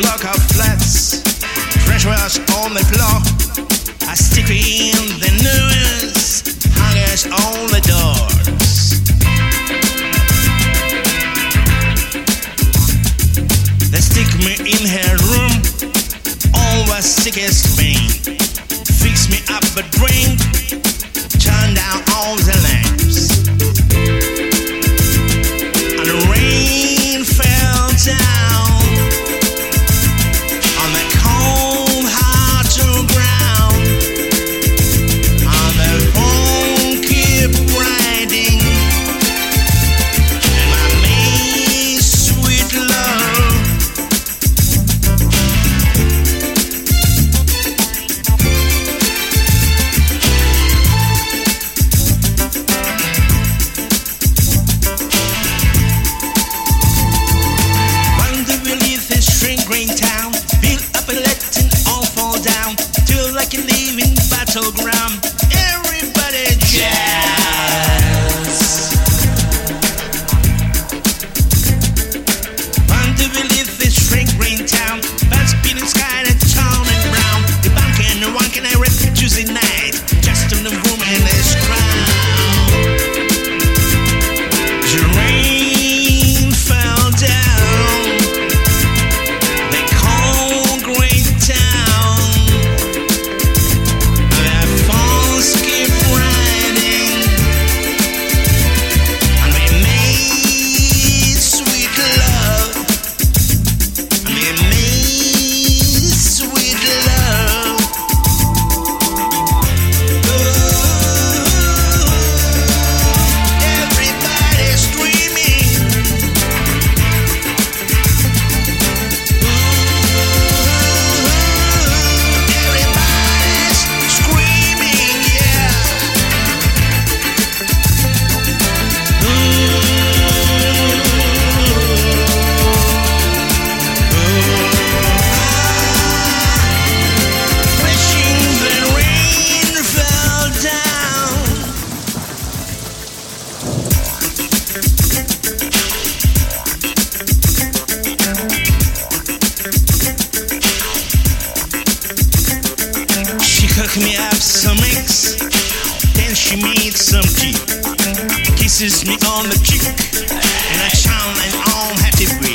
block of flats, fresh wash on the floor. I stick in the news, hangers on the doors. They stick me in her room, always sick as pain. Fix me up a drink, turn down all the lamps. And the rain fell down on the cold hard ground. And the phone kept riding, and I made sweet love. Green town, build up and letting all fall down. Feel like you live in battleground. Everybody jazz. Want to believe this shrink green town, but spinning sky and town and brown. The bank and the one can I rip Tuesday night, just on the woman in this crown. The rain fell down. Cook me up some eggs, then she made some tea. Kisses me on the cheek, and I shine and I'm happy with